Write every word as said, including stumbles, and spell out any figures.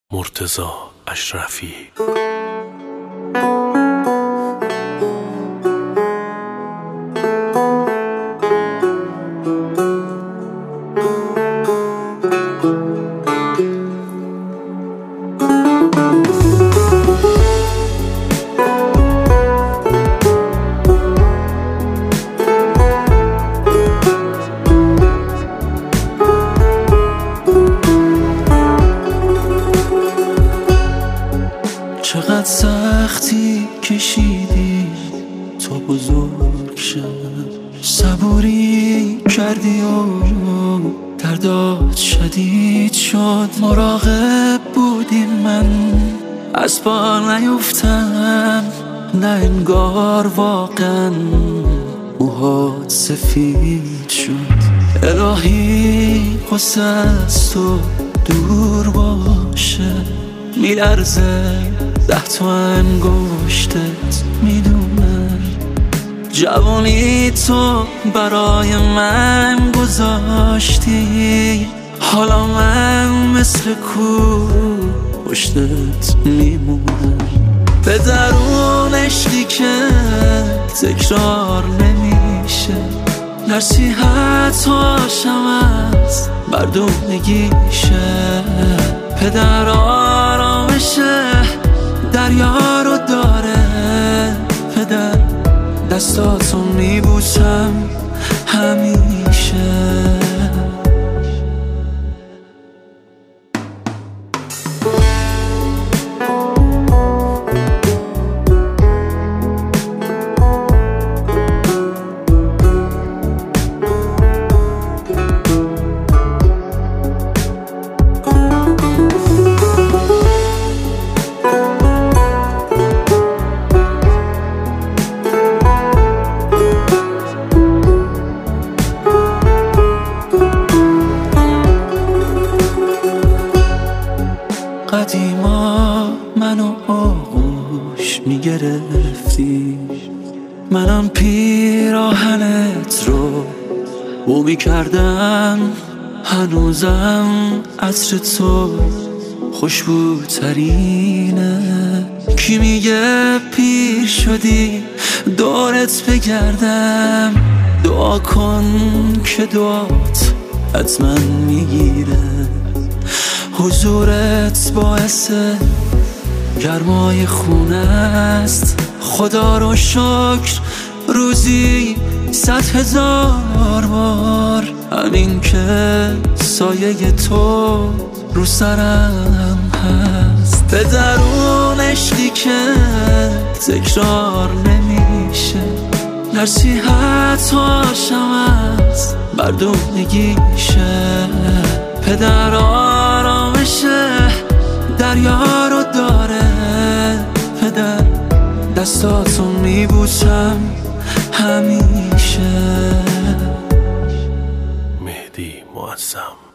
مرتضی اشرفی. چقدر سختی کشیدی تا بزرگ شد، صبوری کردی و دردات شدید شد. مراقب بودی من از پا نیفتم، نه انگار واقعا موهات سفید شد. الهی قصه از تو دور باشه، میلرزه ده تا انگشتت میدونم. جوانی تو برای من گذاشتی، حالا من مثل کو پشتت میمونم. به درون عشقی که تکرار نمیشه، نصیحت‌هاشم از مردونگیشه. پدر آرامشه دریا رو داره، پدر دستاتو میبوسم همیشه. قدیما منو آغوش میگرفتی، منم پیراهنت رو بو میکردم. هنوزم عطر تو خوشبوترینه. کی میگه پیر شدی دورت بگردم؟ دعا کن که دعات حتما میگیره. حضورت باعث گرمای خونه است. خدا رو شکر روزی صد هزار بار، همین که سایه تو رو سرم هست. به درون عشقی که تکرار نمیشه، نصیحت‌هاشم از مردونگیشه. پدر آرامشه دریا رو داره، پدر دستاتو میبوسم همیشه. مهدی معظم.